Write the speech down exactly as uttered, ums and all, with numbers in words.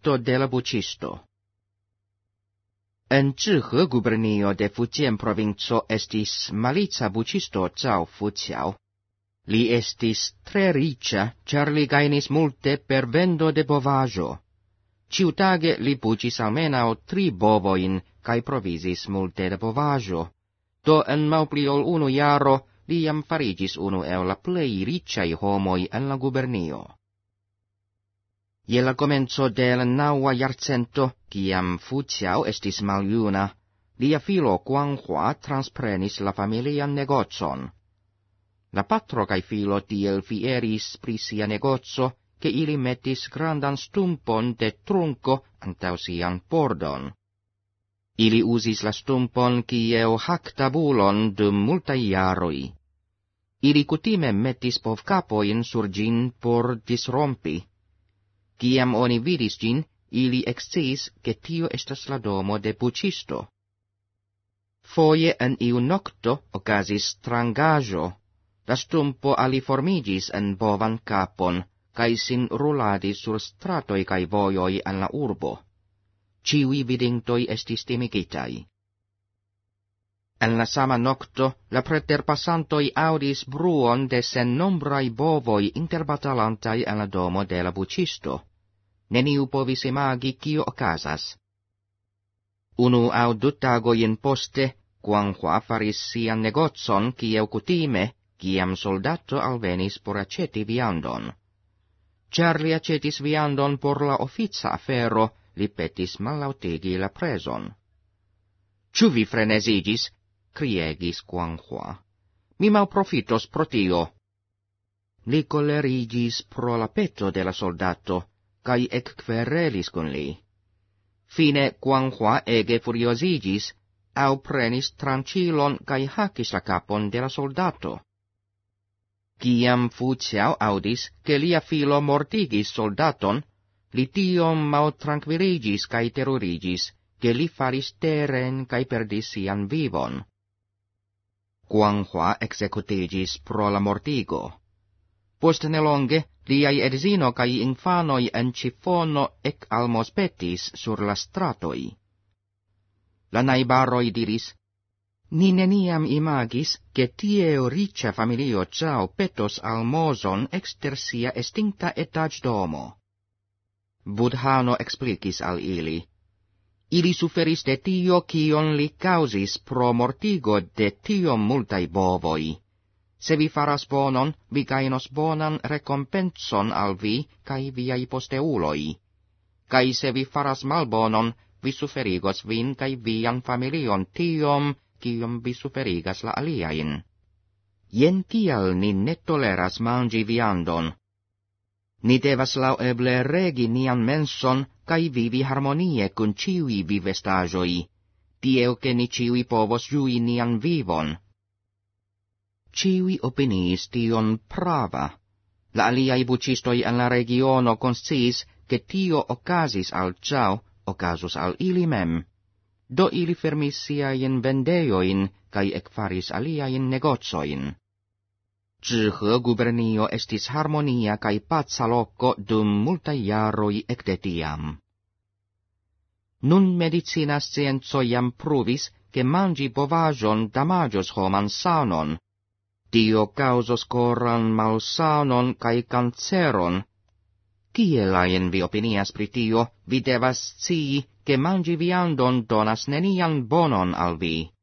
petto del bucisto. En Zhihe gubernio de Fujian provinco estis malica bucisto Zhao Fuqiao. Li estis tre riĉa, ĉar li gajnis multe per vendo de bovaĵo. Ĉiutage li buĉis almenaŭ tri bovojn kaj provisis multe de bovaĵo. Do en malpli ol unu jaro li jam fariĝis unu el la plej riĉaj homoj en la gubernio. Je la komenco de la naŭa jarcento, kiam Fuqiao estis maljuna, lia filo Guanghua transprenis la familian negocon. La patro kaj filo tiel fieris pri sia negoco, ke ili metis grandan stumpon de trunko antaŭ sian pordon. Ili uzis la stumpon kiel haktabulon dum multaj jaroj. Ili kutime metis povkapojn sur ĝin por disrompi. Kiam oni vidis ĝin, ili eksciis, ke tio estas la domo de buĉisto. Foje en iu nokto okazis strangaĵo. La stumpo aliformiĝis en bovan kapon, kaj sin ruladis sur stratoj kaj vojoj en la urbo. Ĉiuj vidintoj estis timigitaj. En la sama nokto, la preterpasantoj aŭdis bruon de sennombraj bovoj interbatalantaj en la domo de la buĉisto. Neniu povis imagi, kio okazas. Unu aŭ du tagojn poste, Guanghua faris sian negocon kiel kutime, kiam soldato alvenis por aceti viandon. Ĉar li acetis viandon por la ofica afero, li petis mallaŭtigi la prezon. Ĉu vi freneziĝis? Kriegis Guanghua. Mi malprofitos pro tio. Li koleriĝis pro la peto de la soldato, kaj ekkverelis kun li. Fine Guanghua ege furioziĝis, aŭ prenis tranĉilon kaj hakis la kapon de la soldato. Kiam Fuqiao aŭdis, ke lia filo mortigis soldaton, li tiom maltrankviliĝis kaj teruriĝis, ke li faris teren kaj perdis sian vivon. Guanghua ekzekutiĝis pro la mortigo. Post nelonge, liaj edzino kaj infanoj en ĉifono ekalmospetis sur la stratoj. La najbaroj diris: Ni neniam imagis, ke tiel riĉa familio Zhao petos almozon ekster sia estinta etaĝdomo. Budhano eksplikis al ili. Ili suferis de tio, kion li kaŭzis pro mortigo de tiom multaj bovoj. Se vi faras bonon, vi gajnos bonan rekompencon al vi kaj viaj posteuloj. Kaj se vi faras malbonon, vi suferigos vin kaj vian familion tiom, kiom vi suferigas la aliajn. Jen kial ni ne toleras manĝi viandon. Ni devas laŭeble regi nian menson kaj vivi harmonie kun ĉiuj vivestaĵoj, tiel ke ni ĉiuj povos ĝui nian vivon. Ĉiuj opiniis tion prava. La aliaj buĉistoj en la regiono konsciis, ke tio okazis al Zhao, okazus al ili mem. Do ili fermis siajn vendejojn kaj ekfaris aliajn negocojn. Zhihe gubernio estis harmonia kaj paca loko dum multaj jaroj ekde tiam. Nun medicina scienco jam pruvis, ke manĝi bovaĵon damaĝos homan sanon. Tio kaŭzos koran malsanon kaj kanceron. Kiel ajn vi opinias pri tio, vi devas scii, ke manĝi viandon donas nenian bonon al vi.